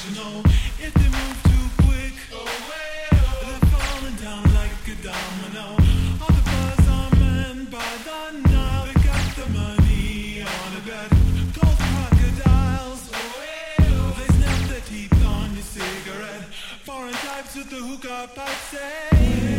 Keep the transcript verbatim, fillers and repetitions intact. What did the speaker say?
you know, if they move too quick, they're falling down like a domino. All the buzz are men by the Nile. They got the money on a bet. Gold crocodiles, they snap their teeth on your cigarette. Foreign types with the hookah pipe say